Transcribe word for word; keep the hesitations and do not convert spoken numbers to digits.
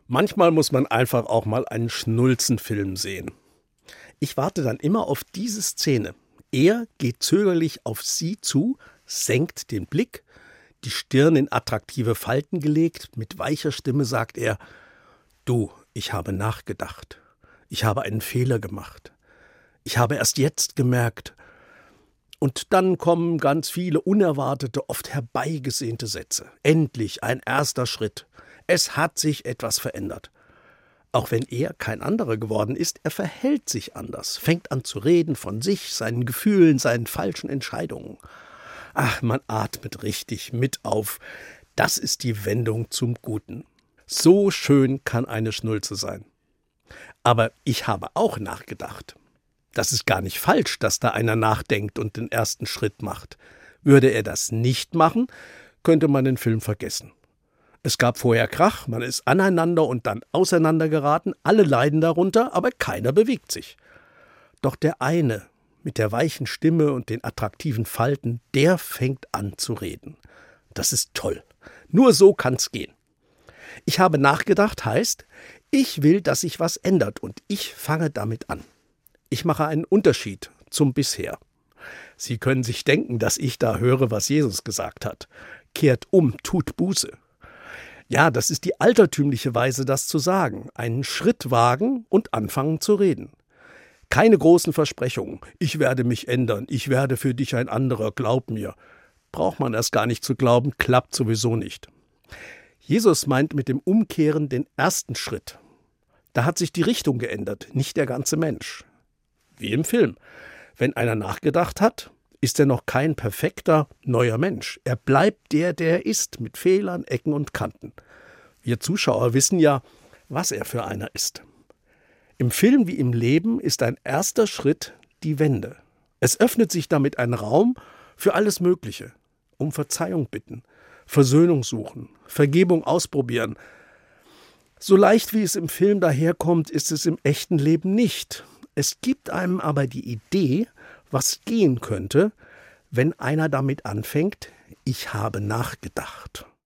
Manchmal muss man einfach auch mal einen Schnulzenfilm sehen. Ich warte dann immer auf diese Szene. Er geht zögerlich auf sie zu, senkt den Blick, die Stirn in attraktive Falten gelegt, mit weicher Stimme sagt er: »Du, ich habe nachgedacht. Ich habe einen Fehler gemacht. Ich habe erst jetzt gemerkt.« Und dann kommen ganz viele unerwartete, oft herbeigesehnte Sätze. Endlich ein erster Schritt. Es hat sich etwas verändert. Auch wenn er kein anderer geworden ist, er verhält sich anders, fängt an zu reden von sich, seinen Gefühlen, seinen falschen Entscheidungen. Ach, man atmet richtig mit auf. Das ist die Wendung zum Guten. So schön kann eine Schnulze sein. Aber ich habe auch nachgedacht. Das ist gar nicht falsch, dass da einer nachdenkt und den ersten Schritt macht. Würde er das nicht machen, könnte man den Film vergessen. Es gab vorher Krach, man ist aneinander und dann auseinandergeraten, alle leiden darunter, aber keiner bewegt sich. Doch der eine mit der weichen Stimme und den attraktiven Falten, der fängt an zu reden. Das ist toll. Nur so kann's gehen. Ich habe nachgedacht heißt, ich will, dass sich was ändert und ich fange damit an. Ich mache einen Unterschied zum bisher. Sie können sich denken, dass ich da höre, was Jesus gesagt hat. Kehrt um, tut Buße. Ja, das ist die altertümliche Weise, das zu sagen. Einen Schritt wagen und anfangen zu reden. Keine großen Versprechungen. Ich werde mich ändern, ich werde für dich ein anderer, glaub mir. Braucht man erst gar nicht zu glauben, klappt sowieso nicht. Jesus meint mit dem Umkehren den ersten Schritt. Da hat sich die Richtung geändert, nicht der ganze Mensch. Wie im Film. Wenn einer nachgedacht hat, ist er noch kein perfekter, neuer Mensch. Er bleibt der, der er ist, mit Fehlern, Ecken und Kanten. Wir Zuschauer wissen ja, was er für einer ist. Im Film wie im Leben ist ein erster Schritt die Wende. Es öffnet sich damit ein Raum für alles Mögliche. Um Verzeihung bitten, Versöhnung suchen, Vergebung ausprobieren. So leicht wie es im Film daherkommt, ist es im echten Leben nicht. Es gibt einem aber die Idee, was gehen könnte, wenn einer damit anfängt: Ich habe nachgedacht.